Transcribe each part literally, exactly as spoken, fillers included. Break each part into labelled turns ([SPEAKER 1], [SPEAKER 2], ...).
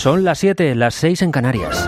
[SPEAKER 1] Son las siete, las seis en Canarias.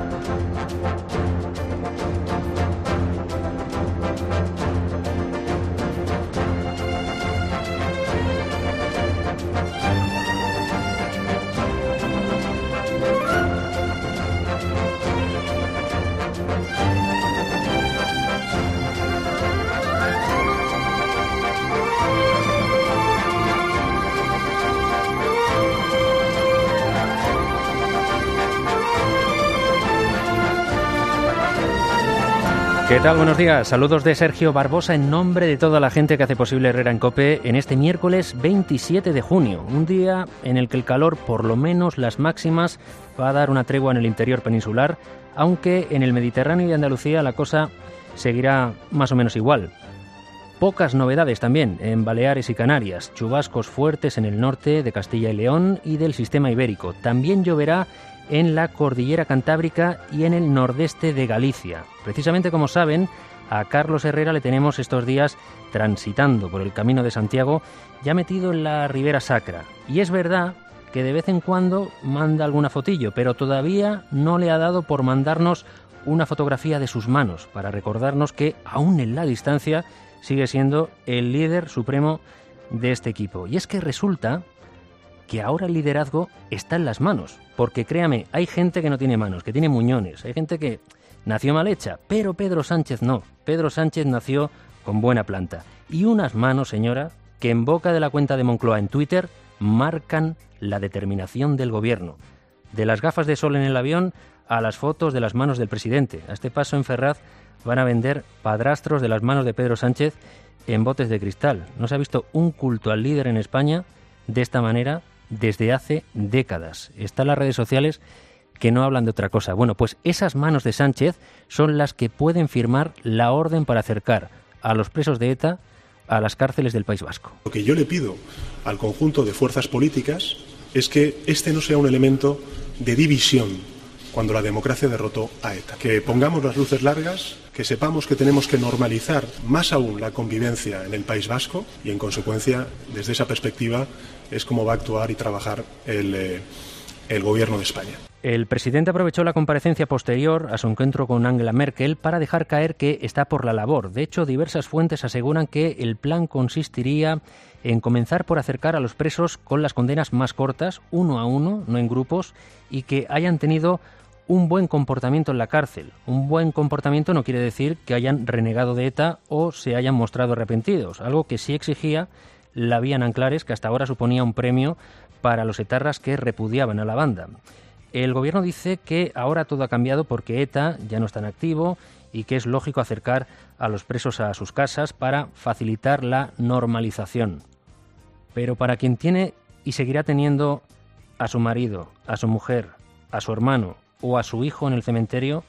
[SPEAKER 1] ¿Qué tal? Buenos días. Saludos de Sergio Barbosa en nombre de toda la gente que hace posible Herrera en COPE en este miércoles veintisiete de junio, un día en el que el calor, por lo menos las máximas, va a dar una tregua en el interior peninsular, aunque en el Mediterráneo y Andalucía la cosa seguirá más o menos igual. Pocas novedades también en Baleares y Canarias, chubascos fuertes en el norte de Castilla y León y del sistema ibérico. También lloverá en la cordillera cantábrica y en el nordeste de Galicia. Precisamente, como saben, a Carlos Herrera le tenemos estos días transitando por el Camino de Santiago, ya metido en la Ribera Sacra. Y es verdad que de vez en cuando manda alguna fotillo, pero todavía no le ha dado por mandarnos una fotografía de sus manos, para recordarnos que, aún en la distancia, sigue siendo el líder supremo de este equipo. Y es que resulta que ahora el liderazgo está en las manos, porque créame, hay gente que no tiene manos, que tiene muñones, hay gente que nació mal hecha, pero Pedro Sánchez no. Pedro Sánchez nació con buena planta. Y unas manos, señora, que en boca de la cuenta de Moncloa en Twitter marcan la determinación del gobierno. De las gafas de sol en el avión a las fotos de las manos del presidente. A este paso en Ferraz van a vender padrastros de las manos de Pedro Sánchez en botes de cristal. No se ha visto un culto al líder en España de esta manera desde hace décadas. Están las redes sociales que no hablan de otra cosa. Bueno, pues esas manos de Sánchez son las que pueden firmar la orden para acercar a los presos de ETA a las cárceles del País Vasco.
[SPEAKER 2] Lo que yo le pido al conjunto de fuerzas políticas es que este no sea un elemento de división cuando la democracia derrotó a ETA. Que pongamos las luces largas, que sepamos que tenemos que normalizar más aún la convivencia en el País Vasco y, en consecuencia, desde esa perspectiva, es como va a actuar y trabajar el, eh, el Gobierno de España.
[SPEAKER 1] El presidente aprovechó la comparecencia posterior a su encuentro con Angela Merkel para dejar caer que está por la labor. De hecho, diversas fuentes aseguran que el plan consistiría en comenzar por acercar a los presos con las condenas más cortas, uno a uno, no en grupos, y que hayan tenido un buen comportamiento en la cárcel. Un buen comportamiento no quiere decir que hayan renegado de ETA o se hayan mostrado arrepentidos, algo que sí exigía la vía Nanclares, que hasta ahora suponía un premio para los etarras que repudiaban a la banda. El gobierno dice que ahora todo ha cambiado porque ETA ya no está en activo y que es lógico acercar a los presos a sus casas para facilitar la normalización. Pero para quien tiene y seguirá teniendo a su marido, a su mujer, a su hermano o a su hijo en el cementerio,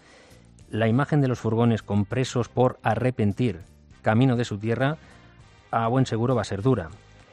[SPEAKER 1] la imagen de los furgones con presos por arrepentir camino de su tierra a buen seguro va a ser dura.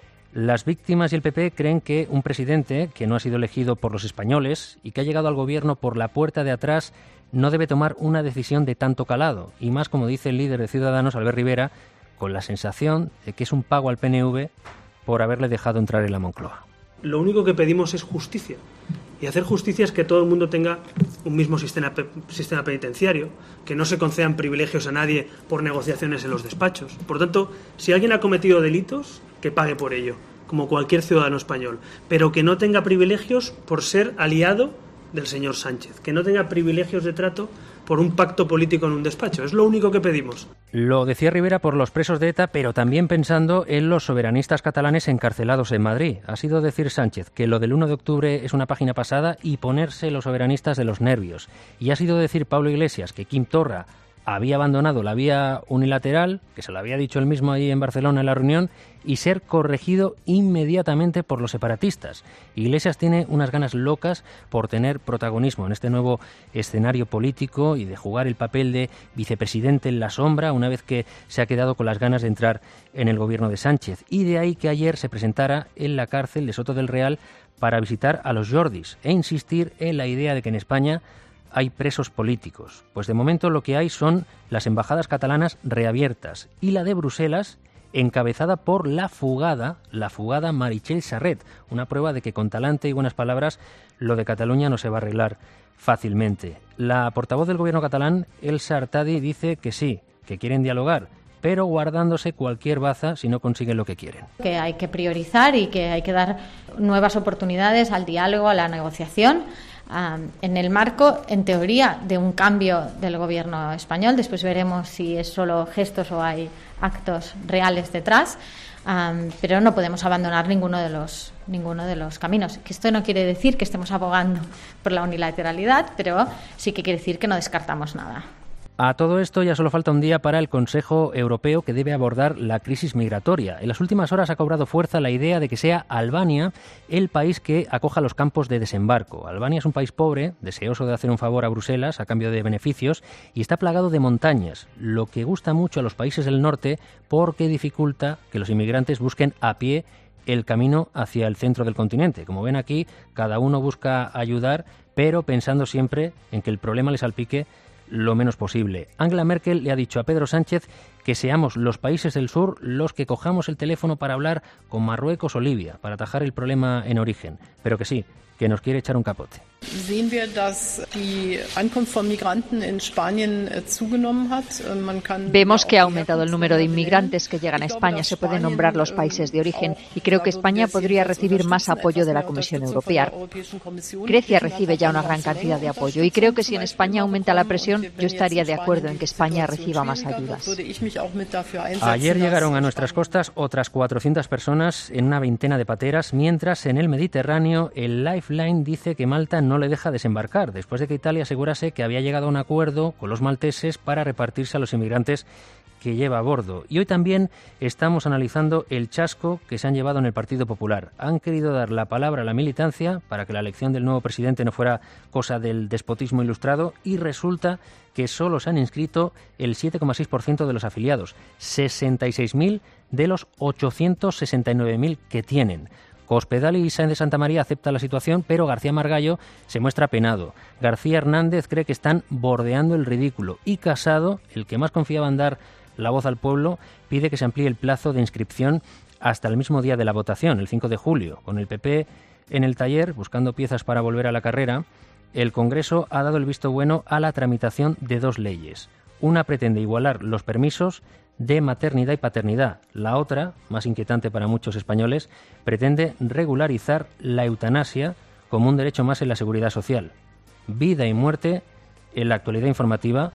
[SPEAKER 1] Las víctimas y el P P creen que un presidente que no ha sido elegido por los españoles y que ha llegado al gobierno por la puerta de atrás no debe tomar una decisión de tanto calado, y más, como dice el líder de Ciudadanos, Albert Rivera, con la sensación de que es un pago al P N V por haberle dejado entrar en la Moncloa.
[SPEAKER 3] Lo único que pedimos es justicia. Y hacer justicia es que todo el mundo tenga un mismo sistema, sistema penitenciario, que no se concedan privilegios a nadie por negociaciones en los despachos. Por tanto, si alguien ha cometido delitos, que pague por ello, como cualquier ciudadano español, pero que no tenga privilegios por ser aliado del señor Sánchez, que no tenga privilegios de trato por un pacto político en un despacho. Es lo único que pedimos.
[SPEAKER 1] Lo decía Rivera por los presos de ETA, pero también pensando en los soberanistas catalanes encarcelados en Madrid. Ha sido decir Sánchez que lo del uno de octubre es una página pasada y ponerse los soberanistas de los nervios. Y ha sido decir Pablo Iglesias que Quim Torra había abandonado la vía unilateral, que se lo había dicho él mismo ahí en Barcelona en la reunión, y ser corregido inmediatamente por los separatistas. Iglesias tiene unas ganas locas por tener protagonismo en este nuevo escenario político y de jugar el papel de vicepresidente en la sombra una vez que se ha quedado con las ganas de entrar en el gobierno de Sánchez. Y de ahí que ayer se presentara en la cárcel de Soto del Real para visitar a los Jordis e insistir en la idea de que en España hay presos políticos. Pues de momento lo que hay son las embajadas catalanas reabiertas y la de Bruselas encabezada por la fugada, la fugada Meritxell Serret, una prueba de que con talante y buenas palabras lo de Cataluña no se va a arreglar fácilmente. La portavoz del gobierno catalán, Elsa Artadi, dice que sí, que quieren dialogar, pero guardándose cualquier baza si no consiguen lo que quieren.
[SPEAKER 4] Que hay que priorizar y que hay que dar nuevas oportunidades al diálogo, a la negociación, um, en el marco, en teoría, de un cambio del gobierno español. Después veremos si es solo gestos o hay actos reales detrás, um, pero no podemos abandonar ninguno de los ninguno de los caminos. Que esto no quiere decir que estemos abogando por la unilateralidad, pero sí que quiere decir que no descartamos nada.
[SPEAKER 1] A todo esto ya solo falta un día para el Consejo Europeo, que debe abordar la crisis migratoria. En las últimas horas ha cobrado fuerza la idea de que sea Albania el país que acoja los campos de desembarco. Albania es un país pobre, deseoso de hacer un favor a Bruselas a cambio de beneficios, y está plagado de montañas, lo que gusta mucho a los países del norte porque dificulta que los inmigrantes busquen a pie el camino hacia el centro del continente. Como ven aquí, cada uno busca ayudar, pero pensando siempre en que el problema le salpique lo menos posible. Angela Merkel le ha dicho a Pedro Sánchez que seamos los países del sur los que cojamos el teléfono para hablar con Marruecos o Libia, para atajar el problema en origen, pero que sí, que nos quiere echar un capote.
[SPEAKER 5] Sehen wir, dass die Ankunft von Migranten en Spanien zugenommen hat. Man kann
[SPEAKER 6] Vemos que ha aumentado el número de inmigrantes que llegan a España. Se pueden nombrar los países de origen y creo que España podría recibir más apoyo de la Comisión Europea. Grecia recibe ya una gran cantidad de apoyo y creo que si en España aumenta la presión, yo estaría de acuerdo en que España reciba más ayudas.
[SPEAKER 1] Ayer llegaron a nuestras costas otras cuatrocientas personas en una veintena de pateras, mientras en el Mediterráneo el Lifeline dice que Malta no le deja desembarcar, después de que Italia asegurase que había llegado a un acuerdo con los malteses para repartirse a los inmigrantes que lleva a bordo. Y hoy también estamos analizando el chasco que se han llevado en el Partido Popular. Han querido dar la palabra a la militancia para que la elección del nuevo presidente no fuera cosa del despotismo ilustrado, y resulta que solo se han inscrito el siete coma seis por ciento de los afiliados, sesenta y seis mil de los ochocientos sesenta y nueve mil que tienen. Cospedal y Sáenz de Santa María acepta la situación, pero García Margallo se muestra penado. García Hernández cree que están bordeando el ridículo, y Casado, el que más confiaba en dar la voz al pueblo, pide que se amplíe el plazo de inscripción hasta el mismo día de la votación, el cinco de julio. Con el P P en el taller, buscando piezas para volver a la carrera, el Congreso ha dado el visto bueno a la tramitación de dos leyes. Una pretende igualar los permisos de maternidad y paternidad. La otra, más inquietante para muchos españoles, pretende regularizar la eutanasia como un derecho más en la seguridad social. Vida y muerte en la actualidad informativa.